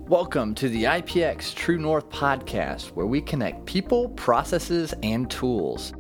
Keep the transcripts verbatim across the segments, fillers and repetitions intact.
Welcome to the I P X True North podcast, where we connect people, processes, and tools.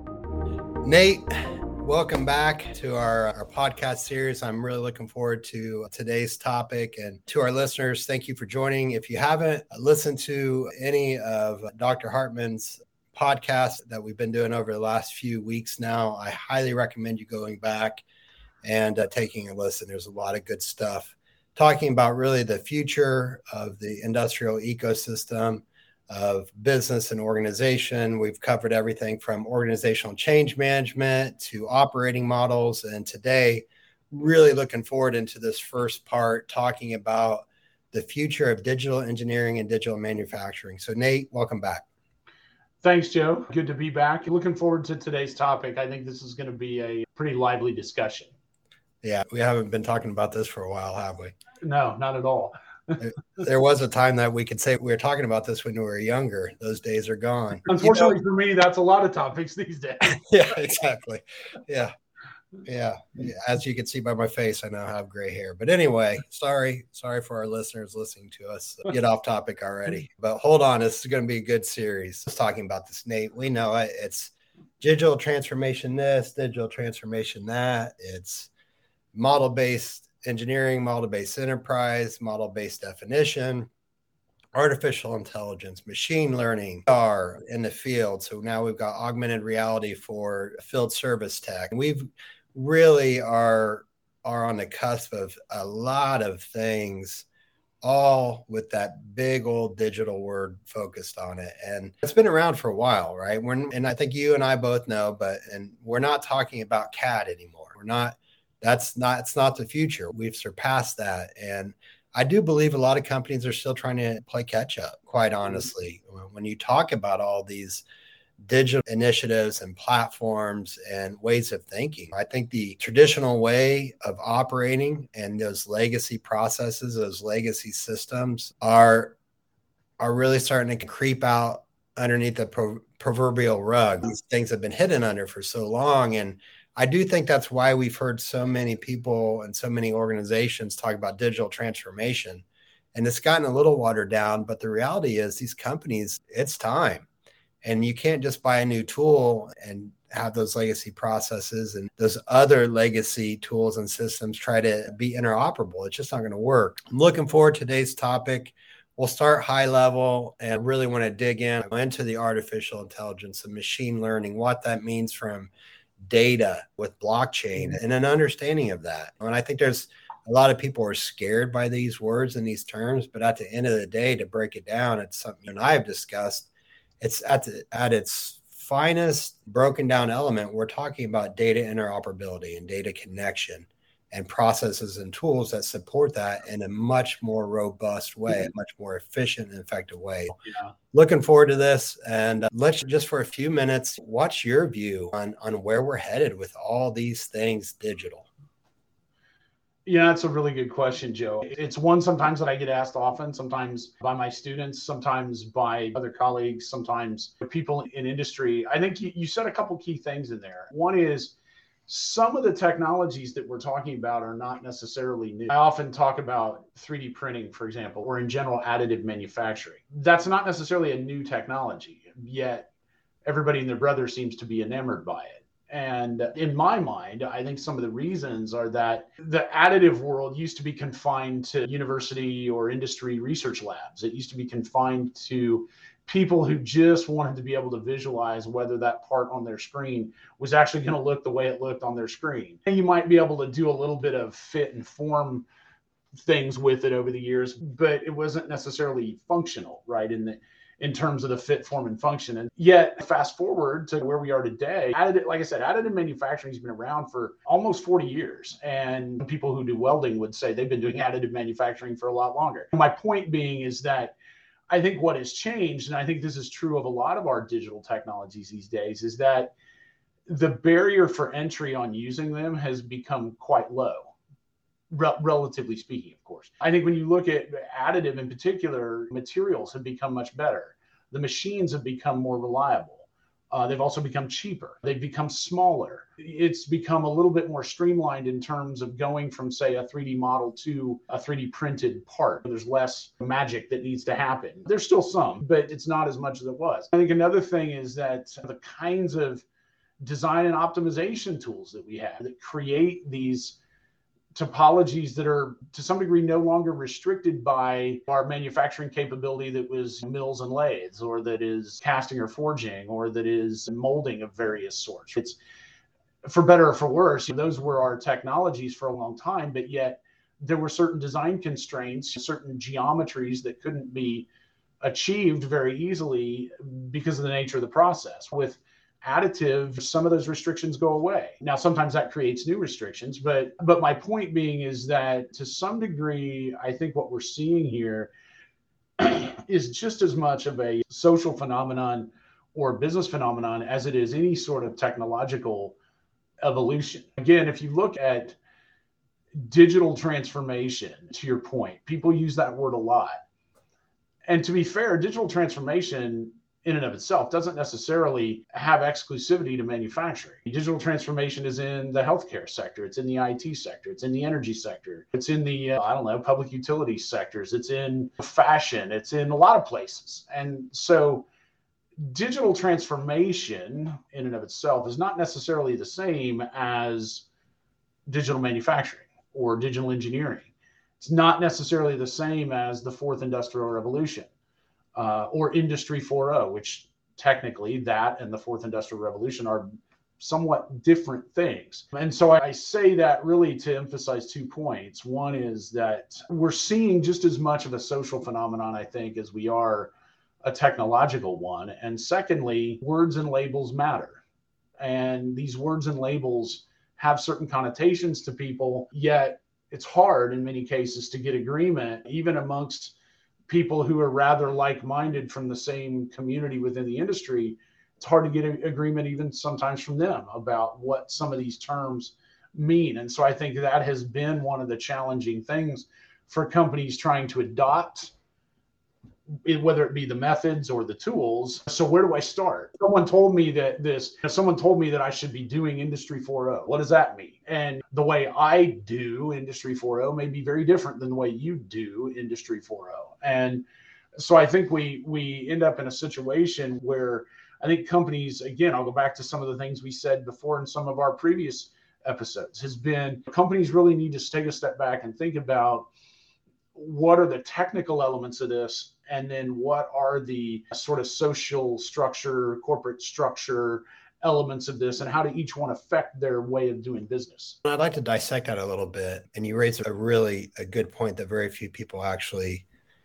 Nate, welcome back to our, our podcast series. I'm really looking forward to today's topic, and to our listeners, thank you for joining. If you haven't listened to any of Doctor Hartman's podcasts that we've been doing over the last few weeks now, I highly recommend you going back and uh, taking a listen. There's a lot of good stuff talking about really the future of the industrial ecosystem of business and organization. We've covered everything from organizational change management to operating models. And today, really looking forward into this first part, talking about the future of digital engineering and digital manufacturing. So Nate, welcome back. Thanks, Joe. Good to be back. Looking forward to today's topic. I think this is going to be a pretty lively discussion. Yeah, we haven't been talking about this for a while, have we? No, not at all. There was a time that we could say we were talking about this when we were younger. Those days are gone. Unfortunately, you know, for me, that's a lot of topics these days. Yeah, exactly. Yeah. yeah. Yeah. As you can see by my face, I now have gray hair. But anyway, sorry. Sorry for our listeners listening to us get off topic already. But hold on. This is going to be a good series. Just talking about this, Nate. We know it. It's digital transformation this, digital transformation that. It's model-based engineering, model-based enterprise, model-based definition, artificial intelligence, machine learning are in the field. So now we've got augmented reality for field service tech. We've really are, are on the cusp of a lot of things, all with that big old digital word focused on it. And it's been around for a while, right? We're, and I think you and I both know, but, and we're not talking about C A D anymore. We're not, That's not, it's not the future. We've surpassed that. And I do believe a lot of companies are still trying to play catch up, quite honestly. When you talk about all these digital initiatives and platforms and ways of thinking, I think the traditional way of operating and those legacy processes, those legacy systems are, are really starting to creep out underneath the pro- proverbial rug. These things have been hidden under for so long. And I do think that's why we've heard so many people and so many organizations talk about digital transformation. And it's gotten a little watered down, but the reality is these companies, it's time. And you can't just buy a new tool and have those legacy processes and those other legacy tools and systems try to be interoperable. It's just not going to work. I'm looking forward to today's topic. We'll start high level and really want to dig in into the artificial intelligence and machine learning, what that means from data with blockchain and an understanding of that. And I think there's a lot of people are scared by these words and these terms, but at the end of the day, to break it down, it's something you and I have discussed. It's at the, at its finest broken down element. We're talking about data interoperability and data connection and processes and tools that support that in a much more robust way, a much more efficient and effective way. Yeah. Looking forward to this. And uh, let's just for a few minutes, what's your view on, on where we're headed with all these things digital? Yeah, that's a really good question, Joe. It's one sometimes that I get asked often, sometimes by my students, sometimes by other colleagues, sometimes people in industry. I think you, you said a couple key things in there. One is, some of the technologies that we're talking about are not necessarily new. I often talk about three D printing, for example, or in general, additive manufacturing. That's not necessarily a new technology, yet everybody and their brother seems to be enamored by it. And in my mind, I think some of the reasons are that the additive world used to be confined to university or industry research labs. It used to be confined to people who just wanted to be able to visualize whether that part on their screen was actually going to look the way it looked on their screen. And you might be able to do a little bit of fit and form things with it over the years, but it wasn't necessarily functional, right? In the, in terms of the fit, form, and function. And yet, fast forward to where we are today, additive, like I said, additive manufacturing has been around for almost forty years. And people who do welding would say they've been doing additive manufacturing for a lot longer. My point being is that I think what has changed, and I think this is true of a lot of our digital technologies these days, is that the barrier for entry on using them has become quite low, re- relatively speaking, of course. I think when you look at additive in particular, materials have become much better. The machines have become more reliable. Uh, they've also become cheaper. They've become smaller. It's become a little bit more streamlined in terms of going from, say, a three D model to a three D printed part. There's less magic that needs to happen. There's still some, but it's not as much as it was. I think another thing is that the kinds of design and optimization tools that we have that create these topologies that are to some degree no longer restricted by our manufacturing capability that was mills and lathes, or that is casting or forging, or that is molding of various sorts. It's for better or for worse, those were our technologies for a long time, but yet there were certain design constraints, certain geometries that couldn't be achieved very easily because of the nature of the process. With additive, some of those restrictions go away. Now, sometimes that creates new restrictions, but but my point being is that to some degree, I think what we're seeing here is just as much of a social phenomenon or business phenomenon as it is any sort of technological evolution. Again, if you look at digital transformation, to your point, people use that word a lot. And to be fair, digital transformation in and of itself doesn't necessarily have exclusivity to manufacturing. Digital transformation is in the healthcare sector. It's in the I T sector. It's in the energy sector. It's in the, uh, I don't know, public utility sectors. It's in fashion. It's in a lot of places. And so digital transformation in and of itself is not necessarily the same as digital manufacturing or digital engineering. It's not necessarily the same as the fourth industrial revolution. Uh, or Industry four point oh, which technically that and the fourth industrial revolution are somewhat different things. And so I say that really to emphasize two points. One is that we're seeing just as much of a social phenomenon, I think, as we are a technological one. And secondly, words and labels matter. And these words and labels have certain connotations to people, yet it's hard in many cases to get agreement, even amongst people who are rather like-minded from the same community within the industry. It's hard to get an agreement even sometimes from them about what some of these terms mean. And so I think that has been one of the challenging things for companies trying to adopt, whether it be the methods or the tools. So where do I start? Someone told me that this, someone told me that I should be doing Industry four point oh. What does that mean? And the way I do Industry four point oh may be very different than the way you do Industry four point oh. And so I think we we end up in a situation where I think companies, again, I'll go back to some of the things we said before in some of our previous episodes, has been companies really need to take a step back and think about what are the technical elements of this, and then what are the sort of social structure, corporate structure elements of this, and how do each one affect their way of doing business? I'd like to dissect that a little bit. And you raised a really a good point that very few people actually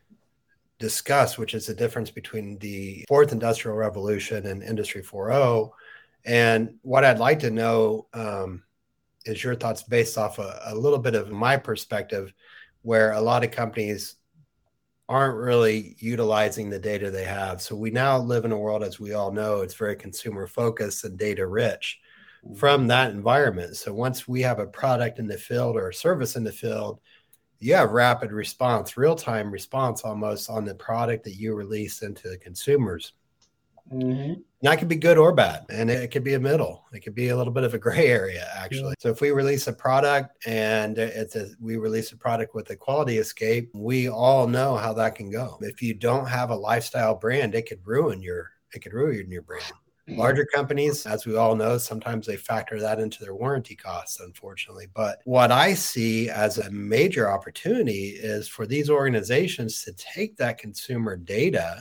discuss, which is the difference between the fourth industrial revolution and Industry four point oh. And what I'd like to know um, is your thoughts based off a, a little bit of my perspective, where a lot of companies aren't really utilizing the data they have. So we now live in a world, as we all know, it's very consumer focused and data rich from that environment. So once we have a product in the field or a service in the field, you have rapid response, real-time response almost on the product that you release into the consumers. Mm-hmm. And that could be good or bad. And it could be a middle. It could be a little bit of a gray area, actually. Yeah. So if we release a product and it's a, we release a product with a quality escape, we all know how that can go. If you don't have a lifestyle brand, it could ruin your, it could ruin your brand. Larger companies, as we all know, sometimes they factor that into their warranty costs, unfortunately. But what I see as a major opportunity is for these organizations to take that consumer data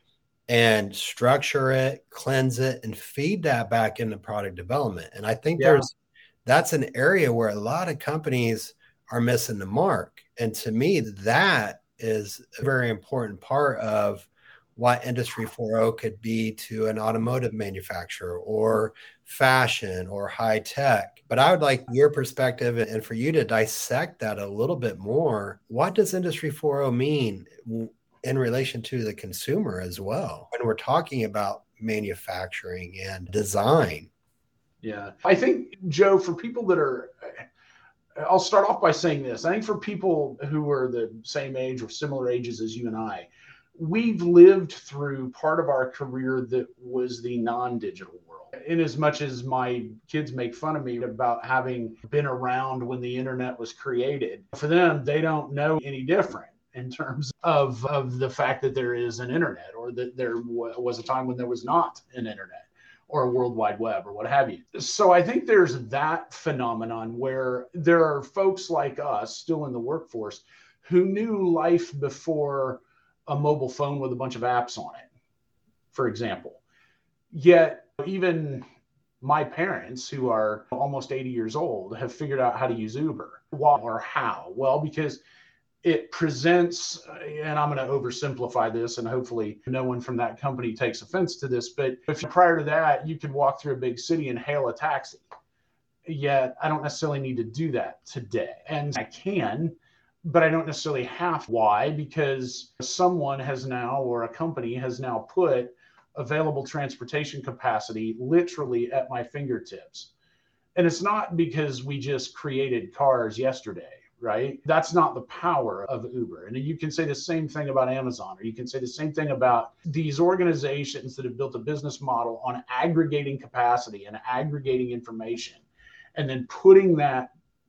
and structure it, cleanse it, and feed that back into product development. And I think yeah. there's that's an area where a lot of companies are missing the mark. And to me, that is a very important part of what Industry four point oh could be to an automotive manufacturer or fashion or high tech. But I would like your perspective and for you to dissect that a little bit more. What does Industry four point oh mean in relation to the consumer as well, when we're talking about manufacturing and design? Yeah, I think, Joe, for people that are, I'll start off by saying this. I think for people who are the same age or similar ages as you and I, we've lived through part of our career that was the non-digital world. In as much as my kids make fun of me about having been around when the internet was created, for them, they don't know any different in terms of, of the fact that there is an internet, or that there w- was a time when there was not an internet or a World Wide Web or what have you. So I think there's that phenomenon where there are folks like us still in the workforce who knew life before a mobile phone with a bunch of apps on it, for example. Yet even my parents, who are almost eighty years old, have figured out how to use Uber. Why or how? Well, because it presents, and I'm going to oversimplify this, and hopefully no one from that company takes offense to this, but if prior to that, you could walk through a big city and hail a taxi. Yet I don't necessarily need to do that today. And I can, but I don't necessarily have. Why? Because someone has now, or a company has now put available transportation capacity literally at my fingertips. And it's not because we just created cars yesterday. Right? That's not the power of Uber. And you can say the same thing about Amazon, or you can say the same thing about these organizations that have built a business model on aggregating capacity and aggregating information, and then putting that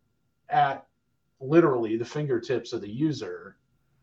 at literally the fingertips of the user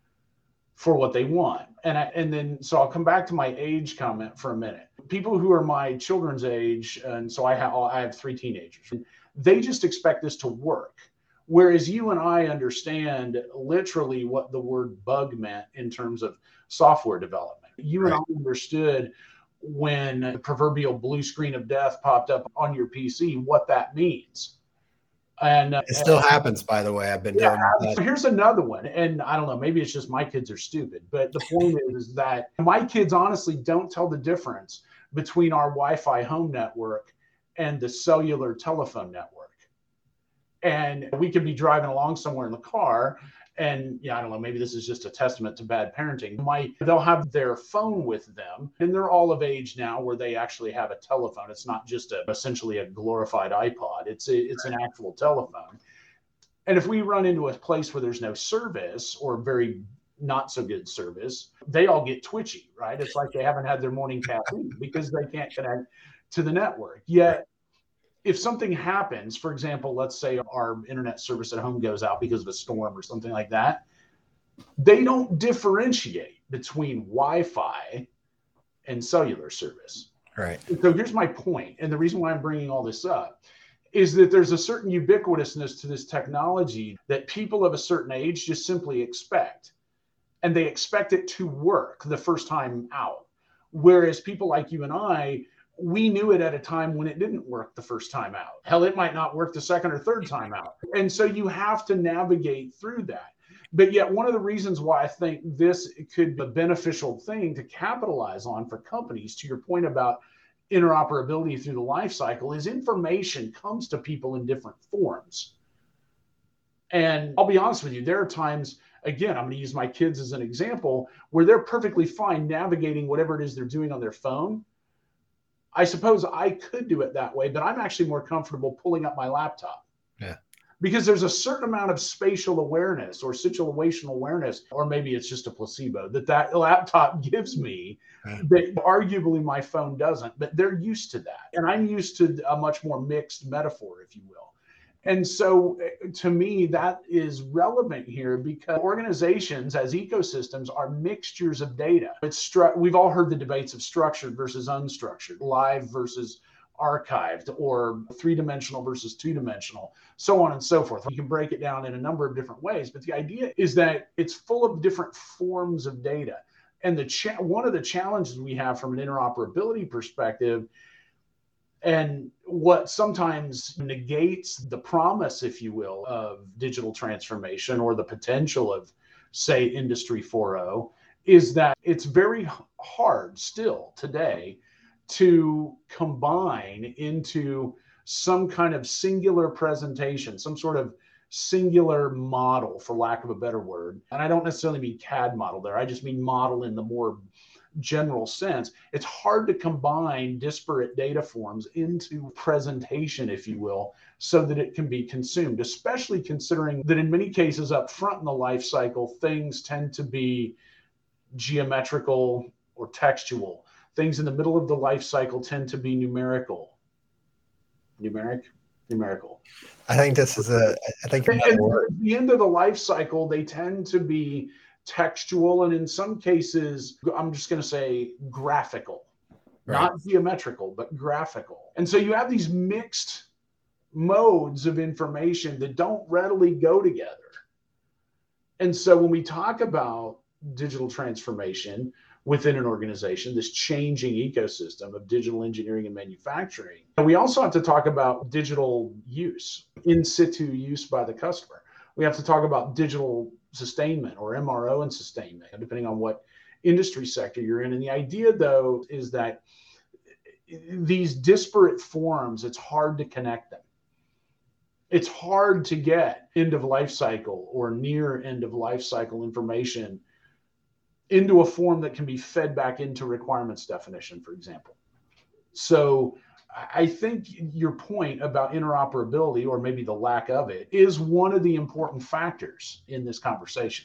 for what they want. And I, and then, so I'll come back to my age comment for a minute. People who are my children's age, and so I have, I have three teenagers, they just expect this to work. Whereas you and I understand literally what the word bug meant in terms of software development. You right. and I understood when the proverbial blue screen of death popped up on your P C, what that means. And uh, it still and, happens, by the way. I've been yeah, doing that. Here's another one. And I don't know, maybe it's just my kids are stupid. But the point is that my kids honestly don't tell the difference between our Wi-Fi home network and the cellular telephone network. And we could be driving along somewhere in the car, and yeah, I don't know, maybe this is just a testament to bad parenting. My, they'll have their phone with them, and they're all of age now where they actually have a telephone. It's not just a, essentially a glorified iPod. It's a, it's an actual telephone. And if we run into a place where there's no service, or very not so good service, they all get twitchy, right? It's like they haven't had their morning caffeine because they can't connect to the network. Yet, if something happens, for example, let's say our internet service at home goes out because of a storm or something like that, they don't differentiate between Wi-Fi and cellular service. Right. So here's my point, and the reason why I'm bringing all this up is that there's a certain ubiquitousness to this technology that people of a certain age just simply expect, and they expect it to work the first time out. Whereas people like you and I, we knew it at a time when it didn't work the first time out. Hell, it might not work the second or third time out. And so you have to navigate through that. But yet one of the reasons why I think this could be a beneficial thing to capitalize on for companies, to your point about interoperability through the life cycle, is information comes to people in different forms. And I'll be honest with you, there are times, again, I'm going to use my kids as an example, where they're perfectly fine navigating whatever it is they're doing on their phone. I suppose I could do it that way, but I'm actually more comfortable pulling up my laptop. Yeah. Because there's a certain amount of spatial awareness or situational awareness, or maybe it's just a placebo, that that laptop gives me yeah. that arguably my phone doesn't, but they're used to that. And I'm used to a much more mixed metaphor, if you will. And so to me, that is relevant here because organizations as ecosystems are mixtures of data. It's stru- We've all heard the debates of structured versus unstructured, live versus archived, or three-dimensional versus two-dimensional, so on and so forth. You can break it down in a number of different ways, but the idea is that it's full of different forms of data. And the cha- one of the challenges we have from an interoperability perspective, and what sometimes negates the promise, if you will, of digital transformation or the potential of, say, Industry four point oh, is that it's very hard still today to combine into some kind of singular presentation, some sort of singular model, for lack of a better word. And I don't necessarily mean C A D model there. I just mean model in the more general sense. It's hard to combine disparate data forms into presentation, if you will, so that it can be consumed, especially considering that in many cases up front in the life cycle, things tend to be geometrical or textual. Things in the middle of the life cycle tend to be numerical. Numeric? Numerical. I think this is a, I think and at the end of the life cycle, they tend to be textual, and in some cases, I'm just going to say graphical, right. Not geometrical, but graphical. And so you have these mixed modes of information that don't readily go together. And so when we talk about digital transformation within an organization, this changing ecosystem of digital engineering and manufacturing, and we also have to talk about digital use, in situ use by the customer. We have to talk about digital sustainment or M R O and sustainment, depending on what industry sector you're in. And the idea, though, is that these disparate forms, it's hard to connect them. It's hard to get end of life cycle or near end of life cycle information into a form that can be fed back into requirements definition, for example. So I think your point about interoperability, or maybe the lack of it, is one of the important factors in this conversation.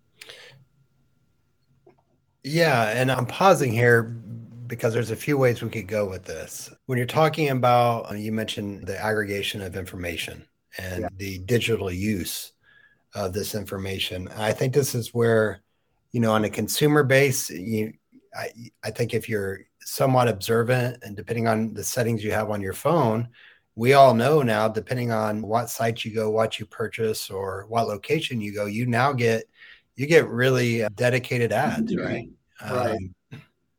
Yeah, and I'm pausing here because there's a few ways we could go with this. When you're talking about, you mentioned the aggregation of information and yeah. the digital use of this information. I think this is where, you know, on a consumer base, you, I, I think if you're somewhat observant and depending on the settings you have on your phone, we all know now, depending on what site you go, what you purchase, or what location you go, you now get, you get really dedicated ads, right? Right. Um,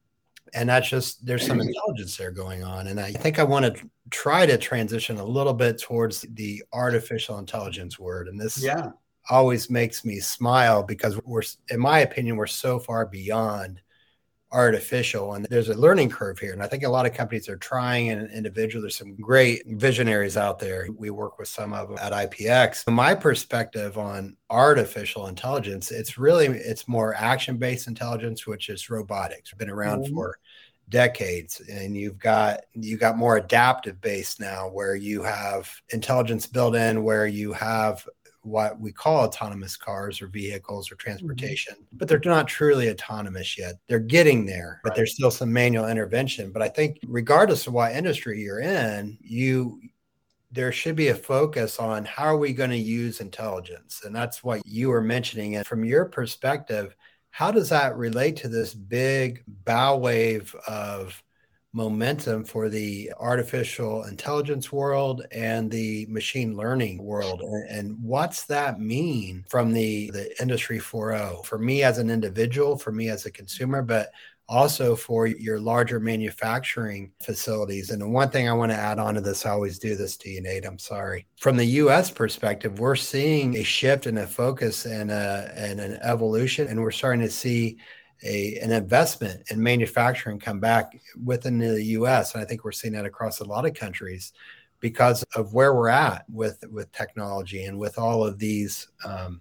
and that's just, there's some intelligence there going on. And I think I want to try to transition a little bit towards the artificial intelligence word. And this yeah. always makes me smile because we're, in my opinion, we're so far beyond artificial, and there's a learning curve here. And I think a lot of companies are trying, and individually, there's some great visionaries out there. We work with some of them at I P X. From my perspective on artificial intelligence, it's really, it's more action-based intelligence, which is robotics. It's been around mm-hmm. for decades, and you've got, you got more adaptive based now, where you have intelligence built in, where you have what we call autonomous cars or vehicles or transportation, mm-hmm. but they're not truly autonomous yet. They're getting there, but right. there's still some manual intervention. But I think regardless of what industry you're in, you, there should be a focus on how are we going to use intelligence? And that's what you were mentioning. And from your perspective, how does that relate to this big bow wave of momentum for the artificial intelligence world and the machine learning world? And, and what's that mean from the, the industry four point oh for me as an individual, for me as a consumer, but also for your larger manufacturing facilities? And the one thing I want to add on to this, I always do this to you, Nate, I'm sorry. From the U S perspective, we're seeing a shift and a focus and, a, and an evolution, and we're starting to see A, an investment in manufacturing come back within the U S. And I think we're seeing that across a lot of countries because of where we're at with, with technology and with all of these um,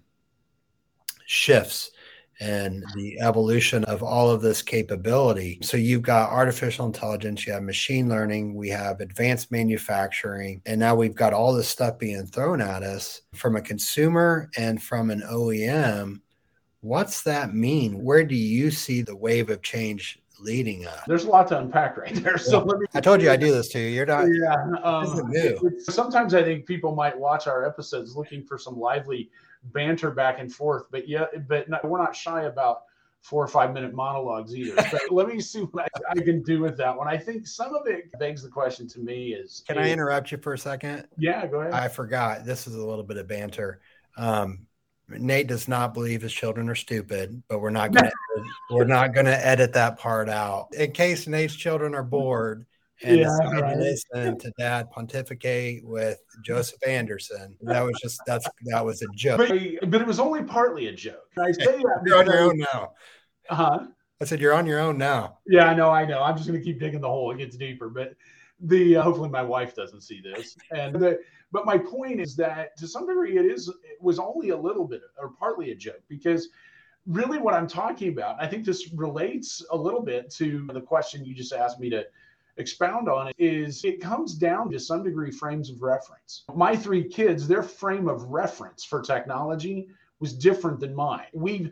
shifts and the evolution of all of this capability. So you've got artificial intelligence, you have machine learning, we have advanced manufacturing, and now we've got all this stuff being thrown at us from a consumer and from an O E M. What's that mean? Where do you see the wave of change leading us? There's a lot to unpack right there. So yeah. let me. I told you I do this to you. You're not. Yeah. Um, new. Sometimes I think people might watch our episodes looking for some lively banter back and forth, but yeah, but not, we're not shy about four or five minute monologues either. So let me see what I, I can do with that one. I think some of it begs the question to me is. Can I interrupt you for a second? Yeah, go ahead. I forgot. This is a little bit of banter. Um, Nate does not believe his children are stupid, but we're not going to we're not going to edit that part out in case Nate's children are bored and yeah, decide right. to listen to Dad pontificate with Joseph Anderson. That was just that's that was a joke. But, but it was only partly a joke. I say that you're on your own now. Uh-huh. I said you're on your own now. Yeah, I know, I know. I'm just going to keep digging the hole. It gets deeper, but the uh, hopefully my wife doesn't see this. And the But my point is that to some degree it is it was only a little bit or partly a joke, because really what I'm talking about, I think this relates a little bit to the question you just asked me to expound on, is it comes down to some degree frames of reference. My three kids, their frame of reference for technology was different than mine. We've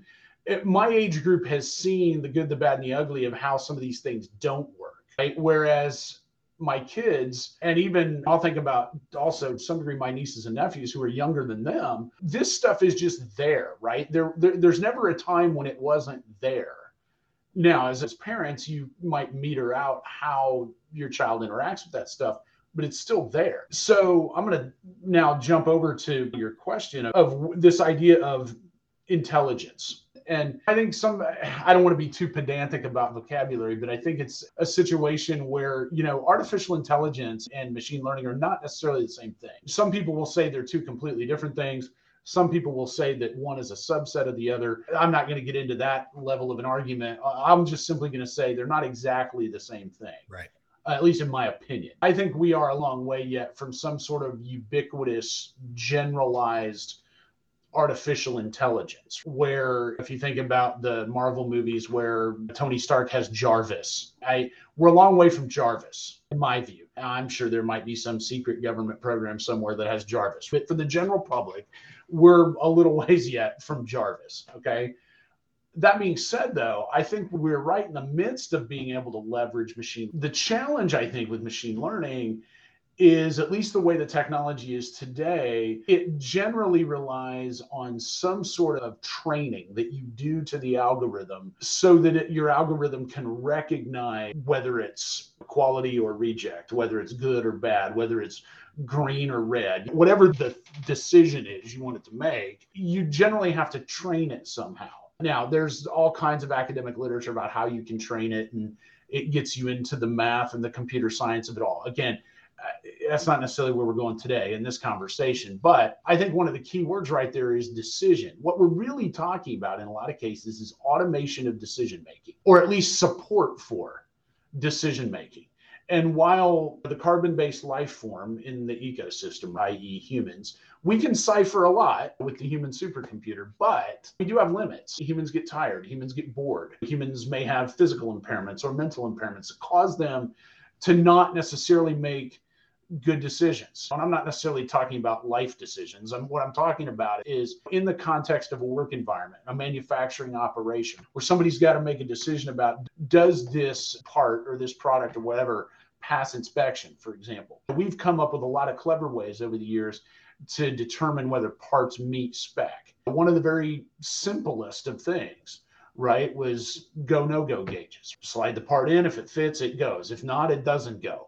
it, my age group has seen the good, the bad, and the ugly of how some of these things don't work, right? Whereas my kids, and even I'll think about also to some degree my nieces and nephews who are younger than them, this stuff is just there, right? There, there there's never a time when it wasn't there. Now, as as parents, you might meter out how your child interacts with that stuff, but it's still there. So I'm going to now jump over to your question of, of this idea of intelligence. And I think some, I don't want to be too pedantic about vocabulary, but I think it's a situation where, you know, artificial intelligence and machine learning are not necessarily the same thing. Some people will say they're two completely different things. Some people will say that one is a subset of the other. I'm not going to get into that level of an argument. I'm just simply going to say they're not exactly the same thing. Right. Uh, at least in my opinion. I think we are a long way yet from some sort of ubiquitous, generalized artificial intelligence, where if you think about the Marvel movies where Tony Stark has Jarvis, I we're a long way from Jarvis, in my view. I'm sure there might be some secret government program somewhere that has Jarvis, but for the general public, we're a little ways yet from Jarvis, okay? That being said, though, I think we're right in the midst of being able to leverage machine. The challenge, I think, with machine learning is, at least the way the technology is today, it generally relies on some sort of training that you do to the algorithm so that it, your algorithm can recognize whether it's quality or reject, whether it's good or bad, whether it's green or red, whatever the decision is you want it to make, you generally have to train it somehow. Now, there's all kinds of academic literature about how you can train it, and it gets you into the math and the computer science of it all. Again, that's not necessarily where we're going today in this conversation, but I think one of the key words right there is decision. What we're really talking about in a lot of cases is automation of decision making, or at least support for decision making. And while the carbon-based life form in the ecosystem, that is humans, we can cipher a lot with the human supercomputer, but we do have limits. Humans get tired, humans get bored. Humans may have physical impairments or mental impairments that cause them to not necessarily make good decisions. And I'm not necessarily talking about life decisions. And what I'm talking about is in the context of a work environment, a manufacturing operation, where somebody's got to make a decision about, does this part or this product or whatever pass inspection, for example. We've come up with a lot of clever ways over the years to determine whether parts meet spec. One of the very simplest of things, right, was go, no-go gauges. Slide the part in. If it fits, it goes. If not, it doesn't go.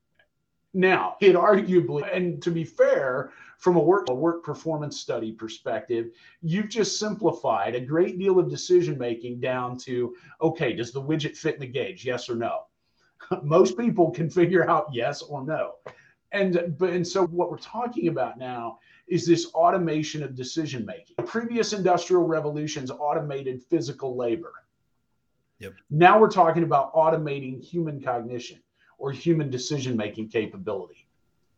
Now, it arguably, and to be fair, from a work, a work performance study perspective, you've just simplified a great deal of decision-making down to, okay, does the widget fit in the gauge? Yes or no? Most people can figure out yes or no. And, but, and so what we're talking about now is this automation of decision-making. Previous industrial revolutions automated physical labor. Yep. Now we're talking about automating human cognition or human decision-making capability.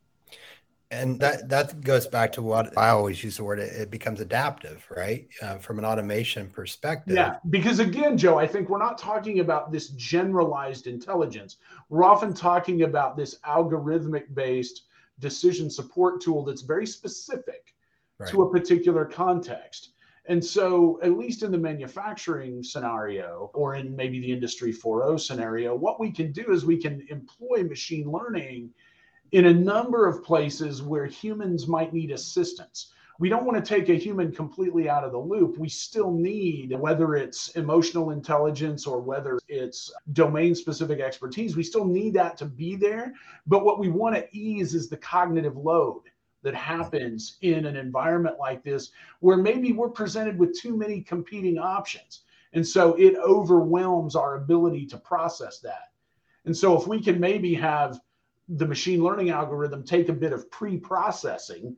And that, that goes back to what I always use the word, it, it becomes adaptive, right? Uh, from an automation perspective. Yeah, because again, Joe, I think we're not talking about this generalized intelligence. We're often talking about this algorithmic-based decision support tool that's very specific right. to a particular context. And so, at least in the manufacturing scenario, or in maybe the Industry four point oh scenario, what we can do is we can employ machine learning in a number of places where humans might need assistance. We don't want to take a human completely out of the loop. We still need, whether it's emotional intelligence or whether it's domain-specific expertise, we still need that to be there. But what we want to ease is the cognitive load that happens in an environment like this, where maybe we're presented with too many competing options. And so it overwhelms our ability to process that. And so if we can maybe have the machine learning algorithm take a bit of pre-processing,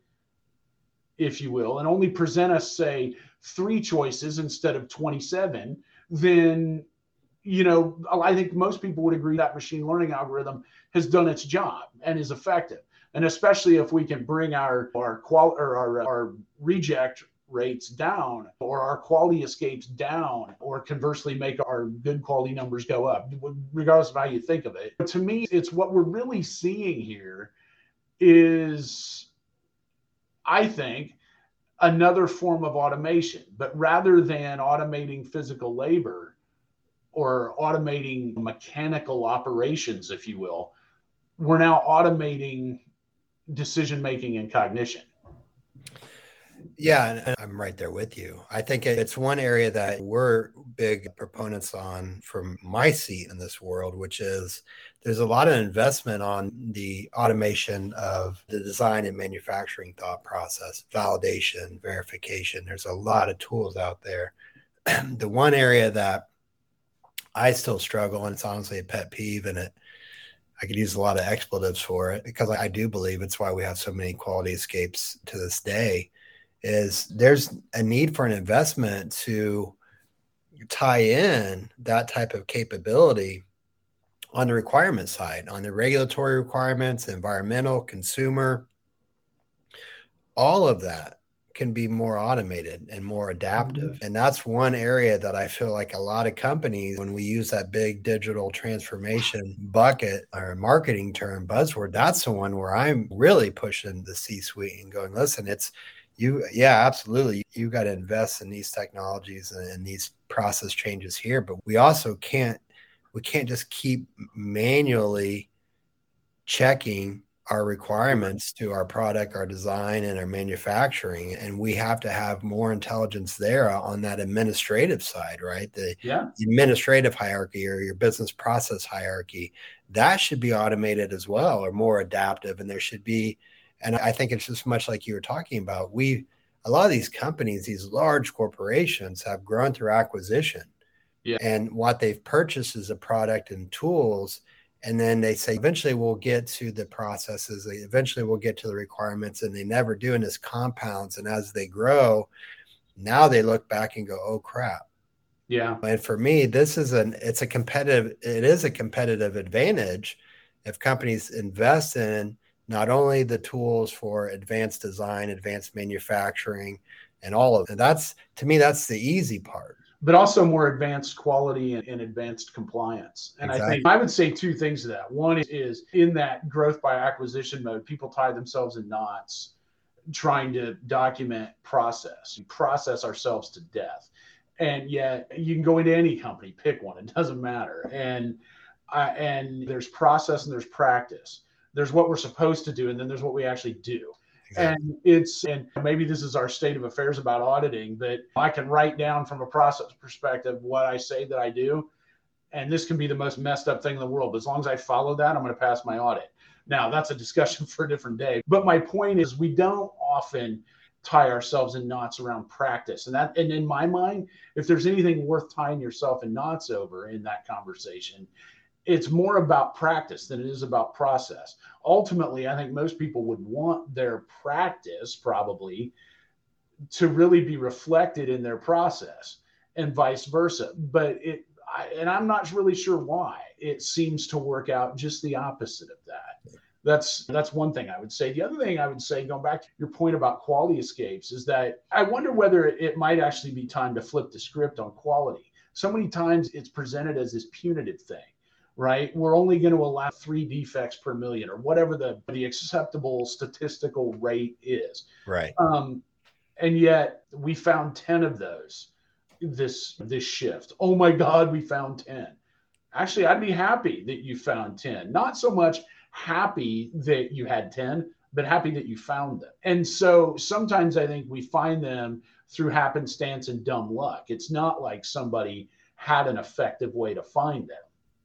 if you will, and only present us, say, three choices instead of twenty-seven, then, you know, I think most people would agree that machine learning algorithm has done its job and is effective. And especially if we can bring our our qual or our, our reject rates down, or our quality escapes down, or conversely make our good quality numbers go up, regardless of how you think of it. But to me, it's what we're really seeing here is, I think, another form of automation. But rather than automating physical labor or automating mechanical operations, if you will, we're now automating decision-making and cognition. Yeah, and I'm right there with you. I think it's one area that we're big proponents on from my seat in this world, which is there's a lot of investment on the automation of the design and manufacturing thought process, validation, verification. There's a lot of tools out there. The one area that I still struggle, and it's honestly a pet peeve, and it I could use a lot of expletives for it because I do believe it's why we have so many quality escapes to this day, is there's a need for an investment to tie in that type of capability on the requirement side, on the regulatory requirements, environmental, consumer. All of that can be more automated and more adaptive. Mm-hmm. And that's one area that I feel like a lot of companies, when we use that big digital transformation bucket or marketing term buzzword, that's the one where I'm really pushing the C-suite and going, listen, it's you. Yeah, absolutely. You got to invest in these technologies and, and these process changes here, but we also can't, we can't just keep manually checking our requirements to our product, our design, and our manufacturing. And we have to have more intelligence there on that administrative side, right? The yeah. administrative hierarchy or your business process hierarchy, that should be automated as well or more adaptive. And there should be, and I think it's just much like you were talking about, we, a lot of these companies, these large corporations have grown through acquisition. Yeah. And what they've purchased is a product and tools. And then they say, eventually we'll get to the processes. They eventually we'll get to the requirements, and they never do in this compounds. And as they grow, now they look back and go, oh crap. Yeah. And for me, this is an, it's a competitive, it is a competitive advantage if companies invest in not only the tools for advanced design, advanced manufacturing, and all of it. That's, to me, that's the easy part. But also more advanced quality and, and advanced compliance. And exactly. I think I would say two things to that. One is, is in that growth by acquisition mode, people tie themselves in knots trying to document process. We process ourselves to death. And yet you can go into any company, pick one, it doesn't matter. And uh, and there's process and there's practice. There's what we're supposed to do, and then there's what we actually do. Exactly. And it's, and maybe this is our state of affairs about auditing, but I can write down from a process perspective what I say that I do. And this can be the most messed up thing in the world. But as long as I follow that, I'm going to pass my audit. Now, that's a discussion for a different day. But my point is, we don't often tie ourselves in knots around practice. And that, and in my mind, if there's anything worth tying yourself in knots over in that conversation, it's more about practice than it is about process. Ultimately, I think most people would want their practice probably to really be reflected in their process and vice versa. But it, I, and I'm not really sure why it seems to work out just the opposite of that. That's, that's one thing I would say. The other thing I would say, going back to your point about quality escapes, is that I wonder whether it might actually be time to flip the script on quality. So many times it's presented as this punitive thing. Right? We're only going to allow three defects per million or whatever the, the acceptable statistical rate is. Right. Um, and yet we found ten of those this, this shift. Oh my God, we found ten. Actually, I'd be happy that you found ten. Not so much happy that you had ten, but happy that you found them. And so sometimes I think we find them through happenstance and dumb luck. It's not like somebody had an effective way to find them.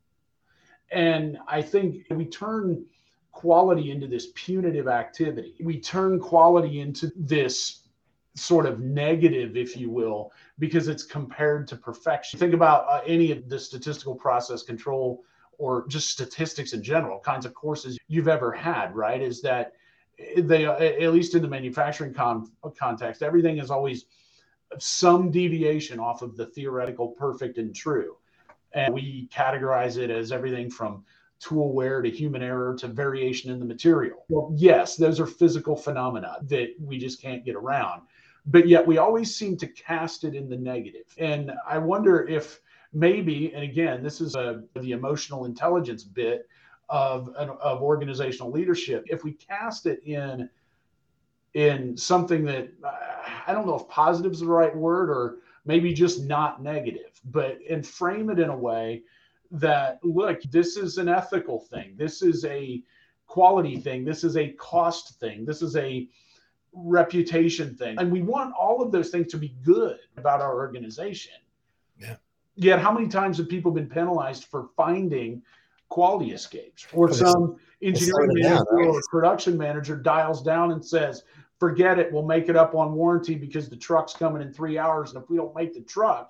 And I think we turn quality into this punitive activity. We turn quality into this sort of negative, if you will, because it's compared to perfection. Think about uh, any of the statistical process control or just statistics in general, kinds of courses you've ever had, right? Is that they, at least in the manufacturing con- context, everything is always some deviation off of the theoretical perfect and true. And we categorize it as everything from tool wear to human error to variation in the material. Well, yes, those are physical phenomena that we just can't get around. But yet we always seem to cast it in the negative. And I wonder if maybe, and again, this is a, the emotional intelligence bit of, of organizational leadership, if we cast it in in something that uh, I don't know if positive is the right word, or maybe just not negative, but and frame it in a way that, look, this is an ethical thing. This is a quality thing. This is a cost thing. This is a reputation thing. And we want all of those things to be good about our organization. Yeah. Yet how many times have people been penalized for finding quality escapes? Or some engineering manager or production manager dials down and says, forget it, we'll make it up on warranty because the truck's coming in three hours. And if we don't make the truck,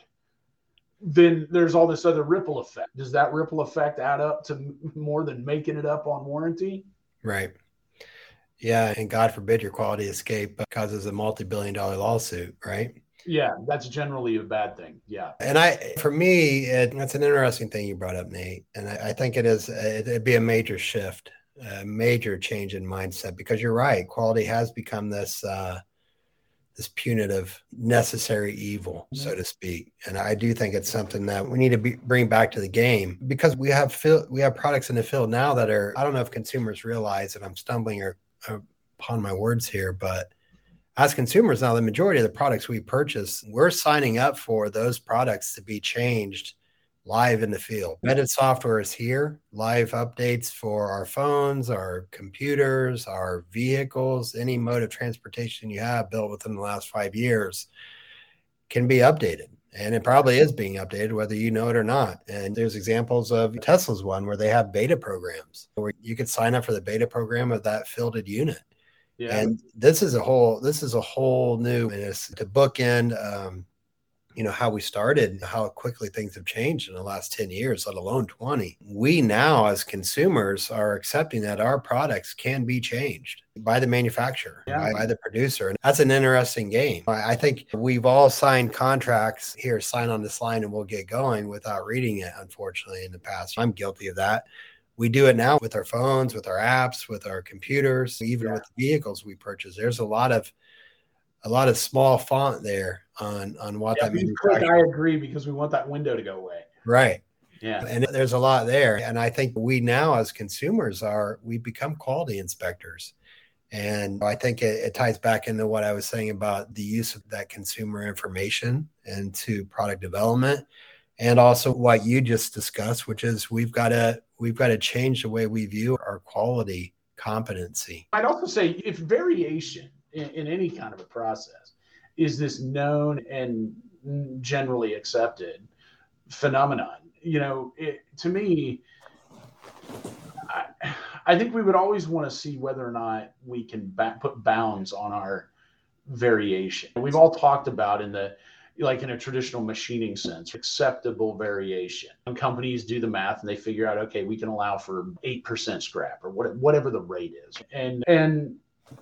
then there's all this other ripple effect. Does that ripple effect add up to more than making it up on warranty? Right. Yeah. And God forbid your quality escape causes a multi-billion dollar lawsuit, right? Yeah, that's generally a bad thing. Yeah. And I, for me, it, that's an interesting thing you brought up, Nate. And I, I think it is, it, it'd be a major shift, a major change in mindset, because you're right. Quality has become this, uh, this punitive, necessary evil, so to speak. And I do think it's something that we need to be, bring back to the game, because we have fil- we have products in the field now that are, I don't know if consumers realize that I'm stumbling or, or upon my words here, but as consumers now, the majority of the products we purchase, we're signing up for those products to be changed live in the field. Embedded software is here, live updates for our phones, our computers, our vehicles, any mode of transportation you have built within the last five years can be updated. And it probably is being updated, whether you know it or not. And there's examples of Tesla's one where they have beta programs where you could sign up for the beta program of that fielded unit. Yeah. And this is a whole, this is a whole new, and it's to bookend, um, you know, how we started, how quickly things have changed in the last ten years, let alone twenty. We now as consumers are accepting that our products can be changed by the manufacturer, yeah. by, by the producer. And that's an interesting game. I, I think we've all signed contracts here, sign on this line and we'll get going without reading it, unfortunately, in the past. I'm guilty of that. We do it now with our phones, with our apps, with our computers, even yeah. with the vehicles we purchase. There's a lot of a lot of small font there on, on what yeah, that means. I agree, because we want that window to go away. Right. Yeah. And there's a lot there. And I think we now as consumers are, we become quality inspectors. And I think it, it ties back into what I was saying about the use of that consumer information into product development. And also what you just discussed, which is we've got to, we've got to change the way we view our quality competency. I'd also say if variation in, in any kind of a process is this known and generally accepted phenomenon, you know, it, to me, I, I think we would always want to see whether or not we can ba- put bounds on our variation. We've all talked about in the, like in a traditional machining sense, acceptable variation. When companies do the math and they figure out, okay, we can allow for eight percent scrap or what, whatever the rate is. And, and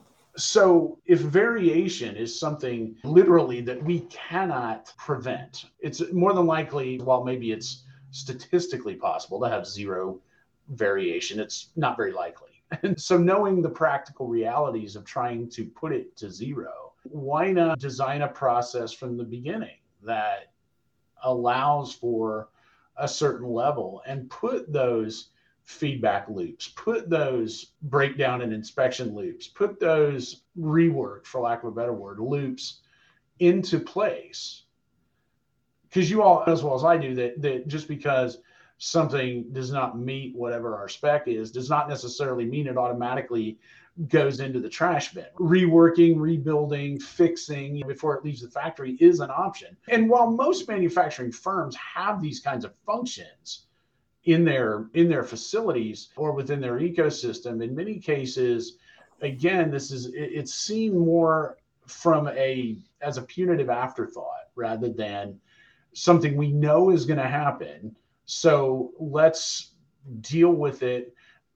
so if variation is something literally that we cannot prevent, it's more than likely, while maybe it's statistically possible to have zero variation, it's not very likely. And so knowing the practical realities of trying to put it to zero, why not design a process from the beginning that allows for a certain level and put those feedback loops, put those breakdown and inspection loops, put those rework, for lack of a better word, loops into place? Because you all, as well as I do, that, that just because something does not meet whatever our spec is, does not necessarily mean it automatically goes into the trash bin. Reworking, rebuilding, fixing before it leaves the factory is an option. And while most manufacturing firms have these kinds of functions in their in their facilities or within their ecosystem, in many cases, again, this is it's seen more from a as a punitive afterthought rather than something we know is going to happen. So let's deal with it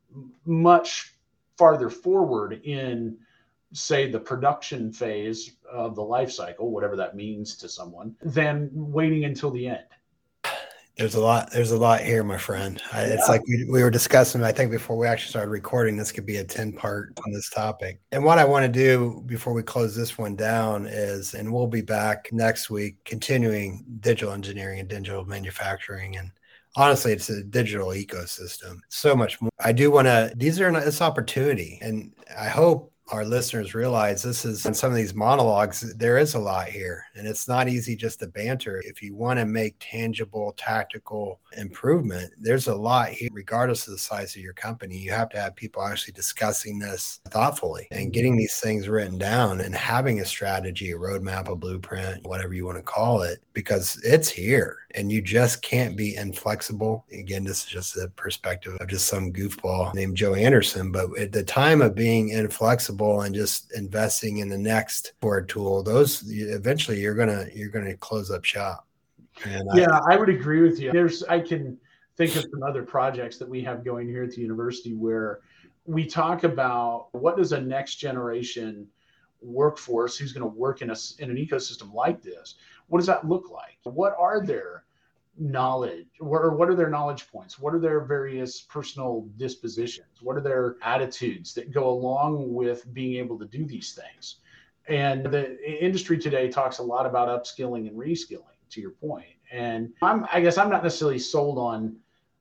much farther forward in, say, the production phase of the life cycle, whatever that means to someone, than waiting until the end. There's a lot, there's a lot here, my friend. I, yeah. It's like we, we were discussing, I think before we actually started recording, this could be a ten part on this topic. And what I want to do before we close this one down is, and we'll be back next week, continuing digital engineering and digital manufacturing. And honestly, it's a digital ecosystem. So much more. I do want to, these are this opportunity. And I hope, our listeners realize this is in some of these monologues, there is a lot here, and it's not easy just to banter. If you want to make tangible, tactical improvement, there's a lot here, regardless of the size of your company. You have to have people actually discussing this thoughtfully and getting these things written down and having a strategy, a roadmap, a blueprint, whatever you want to call it, because it's here and you just can't be inflexible. Again, this is just the perspective of just some goofball named Joe Anderson, but at the time of being inflexible and just investing in the next board tool, those eventually you're gonna you're gonna close up shop. And yeah, I, I would agree with you. There's I can think of some other projects that we have going here at the university where we talk about what does a next generation workforce who's going to work in a in an ecosystem like this, what does that look like? What are their knowledge, or what are their knowledge points? What are their various personal dispositions? What are their attitudes that go along with being able to do these things? And the industry today talks a lot about upskilling and reskilling, to your point. And I'm, I guess I'm not necessarily sold on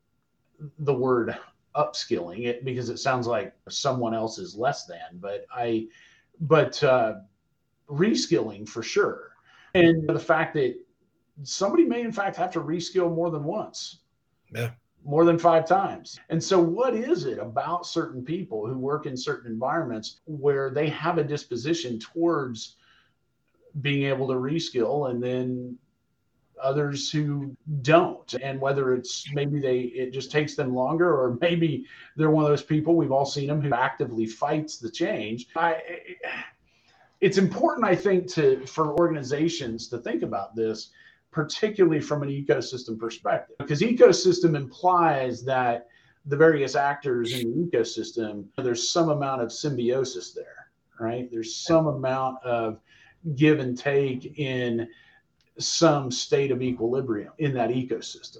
the word upskilling it because it sounds like someone else is less than, but I, but uh, reskilling for sure. And the fact that somebody may in fact have to reskill more than once, yeah, more than five times. And so what is it about certain people who work in certain environments where they have a disposition towards being able to reskill, and then others who don't? And whether it's maybe they, it just takes them longer, or maybe they're one of those people, we've all seen them, who actively fights the change. I, it's important, I think, to, for organizations to think about this, particularly from an ecosystem perspective, because ecosystem implies that the various actors in the ecosystem, there's some amount of symbiosis there, right? There's some amount of give and take in some state of equilibrium in that ecosystem.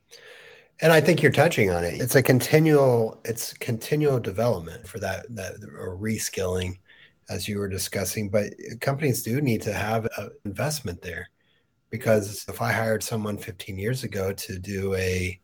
And I think you're touching on it. It's a continual, it's continual development for that, that or reskilling, as you were discussing. But companies do need to have an investment there. Because if I hired someone fifteen years ago to do a,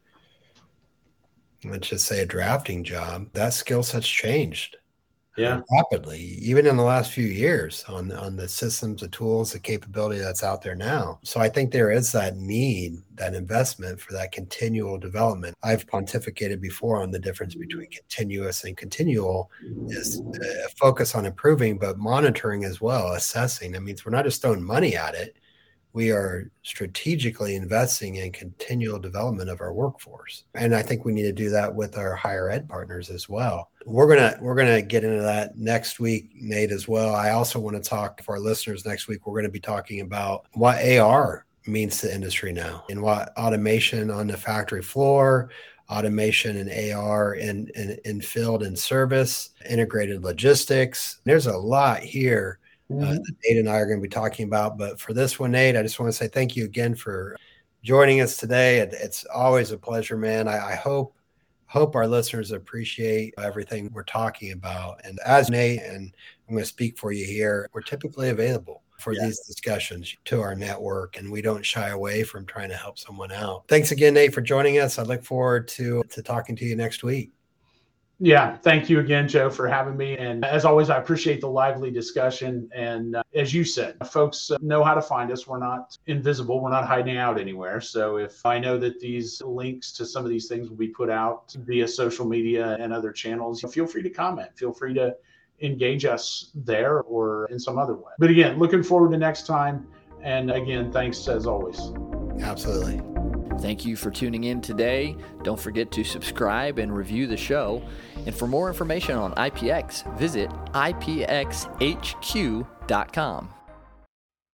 let's just say a drafting job, that skill set's changed yeah. rapidly, even in the last few years on, on the systems, the tools, the capability that's out there now. So I think there is that need, that investment for that continual development. I've pontificated before on the difference between continuous and continual is a focus on improving, but monitoring as well, assessing. That means we're not just throwing money at it. We are strategically investing in continual development of our workforce. And I think we need to do that with our higher ed partners as well. We're going to we're going to get into that next week, Nate, as well. I also want to talk for our listeners next week. We're going to be talking about what A R means to industry now and what automation on the factory floor, automation and A R in, in, in field and service, integrated logistics. There's a lot here Uh, that Nate and I are going to be talking about. But for this one, Nate, I just want to say thank you again for joining us today. It, it's always a pleasure, man. I, I hope hope our listeners appreciate everything we're talking about. And as Nate, and I'm going to speak for you here, we're typically available for yeah. these discussions to our network, and we don't shy away from trying to help someone out. Thanks again, Nate, for joining us. I look forward to, to talking to you next week. Yeah, thank you again, Joe, for having me. And as always, I appreciate the lively discussion. And uh, as you said, folks know how to find us. We're not invisible. We're not hiding out anywhere. So if I know that these links to some of these things will be put out via social media and other channels, feel free to comment. Feel free to engage us there or in some other way. But again, looking forward to next time. And again, thanks as always. Absolutely. Thank you for tuning in today. Don't forget to subscribe and review the show. And for more information on I P X, visit I P X H Q dot com.